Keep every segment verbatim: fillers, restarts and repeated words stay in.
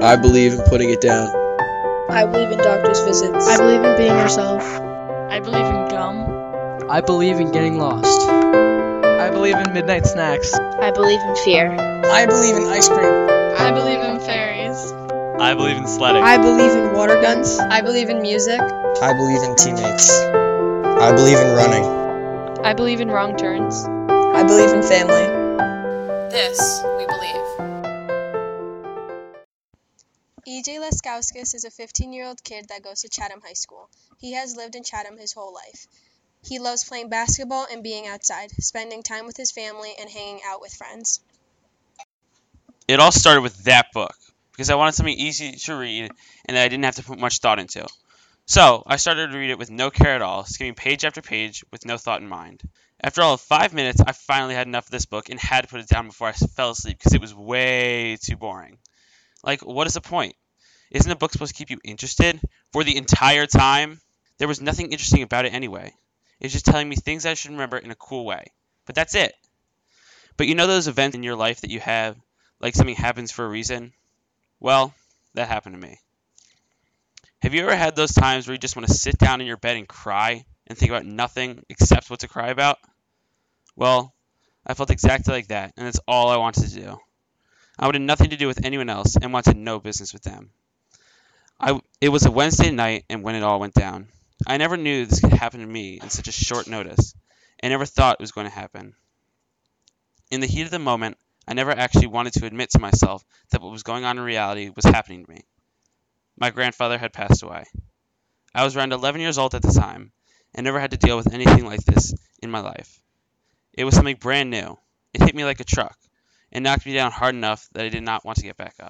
I believe in putting it down. I believe in doctor's visits. I believe in being yourself. I believe in gum. I believe in getting lost. I believe in midnight snacks. I believe in fear. I believe in ice cream. I believe in fairies. I believe in sledding. I believe in water guns. I believe in music. I believe in teammates. I believe in running. I believe in wrong turns. I believe in family. This we believe. E J Laskauskas is a fifteen-year-old kid that goes to Chatham High School. He has lived in Chatham his whole life. He loves playing basketball and being outside, spending time with his family, and hanging out with friends. It all started with that book, because I wanted something easy to read and that I didn't have to put much thought into. So, I started to read it with no care at all, skimming page after page with no thought in mind. After all of five minutes, I finally had enough of this book and had to put it down before I fell asleep because it was way too boring. Like, what is the point? Isn't a book supposed to keep you interested for the entire time? There was nothing interesting about it anyway. It was just telling me things I should remember in a cool way. But that's it. But you know those events in your life that you have, like something happens for a reason? Well, that happened to me. Have you ever had those times where you just want to sit down in your bed and cry and think about nothing except what to cry about? Well, I felt exactly like that, and that's all I wanted to do. I wanted nothing to do with anyone else and wanted no business with them. I, it was a Wednesday night and when it all went down. I never knew this could happen to me in such a short notice. I never thought it was going to happen. In the heat of the moment, I never actually wanted to admit to myself that what was going on in reality was happening to me. My grandfather had passed away. I was around eleven years old at the time and never had to deal with anything like this in my life. It was something brand new. It hit me like a truck and knocked me down hard enough that I did not want to get back up.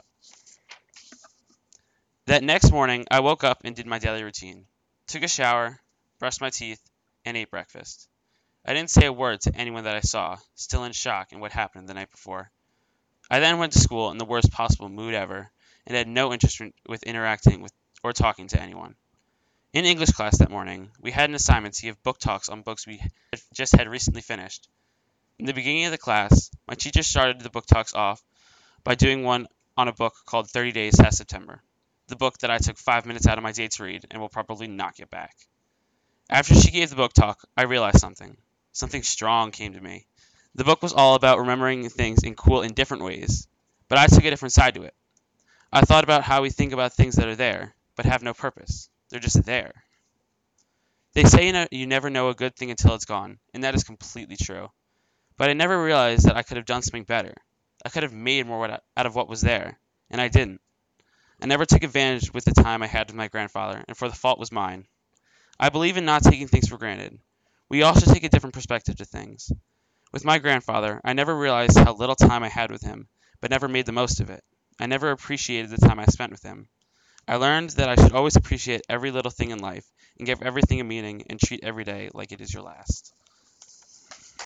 That next morning, I woke up and did my daily routine. Took a shower, brushed my teeth, and ate breakfast. I didn't say a word to anyone that I saw, still in shock in what happened the night before. I then went to school in the worst possible mood ever, and had no interest in, with interacting with or talking to anyone. In English class that morning, we had an assignment to give book talks on books we had just had recently finished. In the beginning of the class, my teacher started the book talks off by doing one on a book called thirty days Past September, the book that I took five minutes out of my day to read and will probably not get back. After she gave the book talk, I realized something. Something strong came to me. The book was all about remembering things in cool and different ways, but I took a different side to it. I thought about how we think about things that are there, but have no purpose. They're just there. They say you, know, you never know a good thing until it's gone, and that is completely true. But I never realized that I could have done something better. I could have made more out of what was there, and I didn't. I never took advantage with the time I had with my grandfather, and for the fault was mine. I believe in not taking things for granted. We all should take a different perspective to things. With my grandfather, I never realized how little time I had with him, but never made the most of it. I never appreciated the time I spent with him. I learned that I should always appreciate every little thing in life and give everything a meaning and treat every day like it is your last.